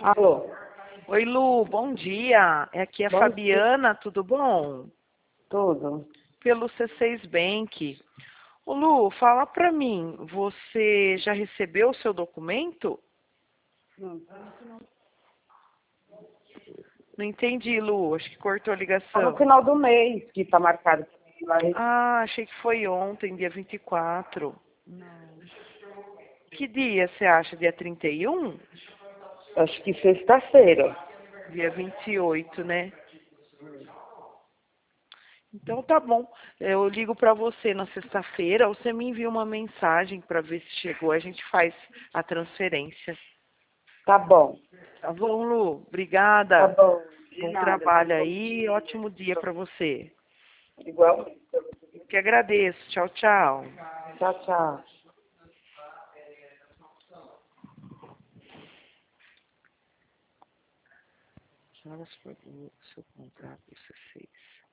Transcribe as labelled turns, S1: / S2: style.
S1: Alô,
S2: Oi, Lu, bom dia. Aqui é a
S1: bom dia,
S2: Fabiana, tudo bom?
S1: tudo.
S2: Pelo C6 Bank. Ô, Lu, fala pra mim, você já recebeu o seu documento?
S1: Hum.
S2: Não entendi, Lu, acho que cortou a
S1: Tá no
S2: ligação.
S1: final do mês que tá marcado pra mim lá.
S2: Ah, achei que foi ontem, dia 24. Que dia você acha? Dia 31?
S1: Acho que sexta-feira.
S2: Dia 28, né? Então tá bom. Eu ligo pra você na sexta-feira ou você me envia uma mensagem pra ver se chegou, a gente faz a transferência.
S1: Tá bom,
S2: Tá bom, Lu?
S1: tá
S2: Obrigada.
S1: bom. De
S2: Bom
S1: nada, tenha um
S2: trabalho
S1: bom
S2: aí.
S1: dia.
S2: Ótimo dia para você.
S1: Igualmente.
S2: Eu que agradeço. Tchau, tchau.
S1: Tchau, tchau.
S2: Que horas foi o seu contrato, você fez?